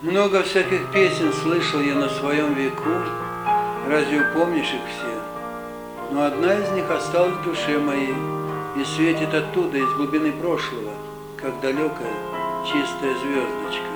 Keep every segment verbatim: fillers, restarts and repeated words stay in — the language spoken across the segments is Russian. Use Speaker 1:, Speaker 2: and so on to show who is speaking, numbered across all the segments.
Speaker 1: Много всяких песен слышал я на своем веку, разве помнишь их все? Но одна из них осталась в душе моей и светит оттуда, из глубины прошлого, как далекая чистая звездочка.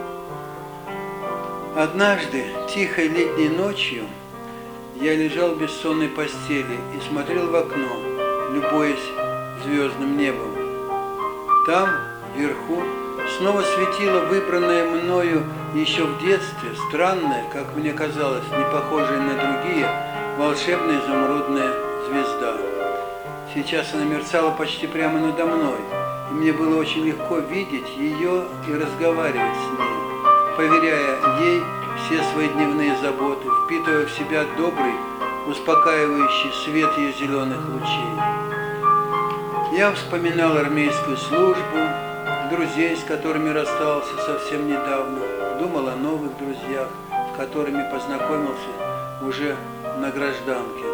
Speaker 1: Однажды, тихой летней ночью, я лежал в бессонной постели и смотрел в окно, любуясь звездным небом. Там, вверху, снова светила выбранная мною еще в детстве странная, как мне казалось, не похожая на другие, волшебная изумрудная звезда. Сейчас она мерцала почти прямо надо мной, и мне было очень легко видеть ее и разговаривать с ней, поверяя ей все свои дневные заботы, впитывая в себя добрый, успокаивающий свет ее зеленых лучей. Я вспоминал армейскую службу, друзей, с которыми расстался совсем недавно, думал о новых друзьях, с которыми познакомился уже на гражданке.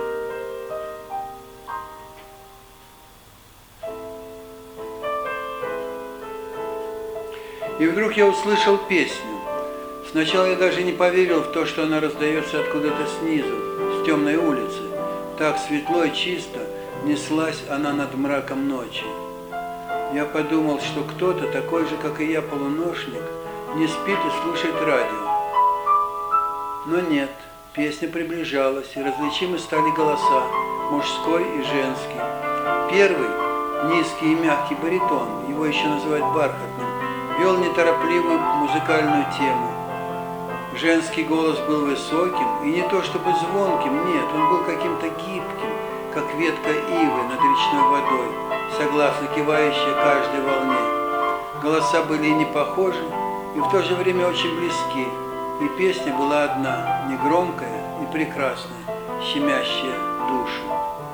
Speaker 1: И вдруг я услышал песню. Сначала я даже не поверил в то, что она раздается откуда-то снизу, с темной улицы. Так светло и чисто неслась она над мраком ночи. Я подумал, что кто-то, такой же, как и я, полуношник, не спит и слушает радио. Но нет, песня приближалась, и различимы стали голоса, мужской и женский. Первый, низкий и мягкий баритон, его еще называют бархатным, вел неторопливую музыкальную тему. Женский голос был высоким, и не то чтобы звонким, нет, он был каким-то гибким, как ветка ивы над речной водой, согласно кивающая каждой волне. Голоса были и не похожи, и в то же время очень близки, и песня была одна, негромкая и прекрасная, щемящая душу.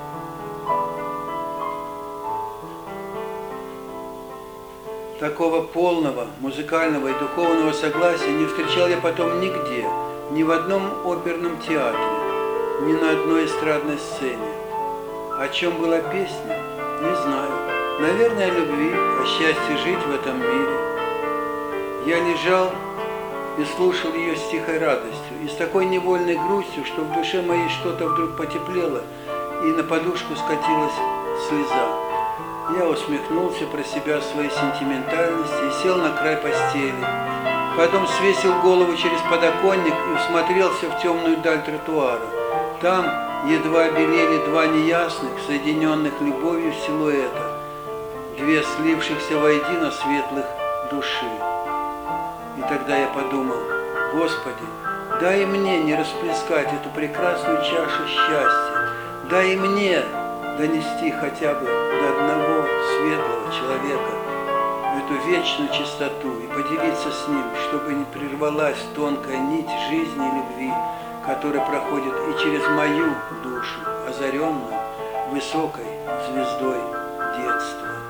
Speaker 1: Такого полного музыкального и духовного согласия не встречал я потом нигде, ни в одном оперном театре, ни на одной эстрадной сцене. О чем была песня, не знаю. Наверное, о любви, о счастье жить в этом мире. Я лежал и слушал ее с тихой радостью, и с такой невольной грустью, что в душе моей что-то вдруг потеплело, и на подушку скатилась слеза. Я усмехнулся про себя своей сентиментальности и сел на край постели. Потом свесил голову через подоконник и всмотрелся в темную даль тротуара. Там едва белели два неясных, соединенных любовью силуэта, две слившихся воедино светлых души. И тогда я подумал: Господи, дай мне не расплескать эту прекрасную чашу счастья, дай мне донести хотя бы до одного светлого человека эту вечную чистоту и поделиться с ним, чтобы не прервалась тонкая нить жизни и любви, которая проходит и через мою душу, озаренную высокой звездой детства.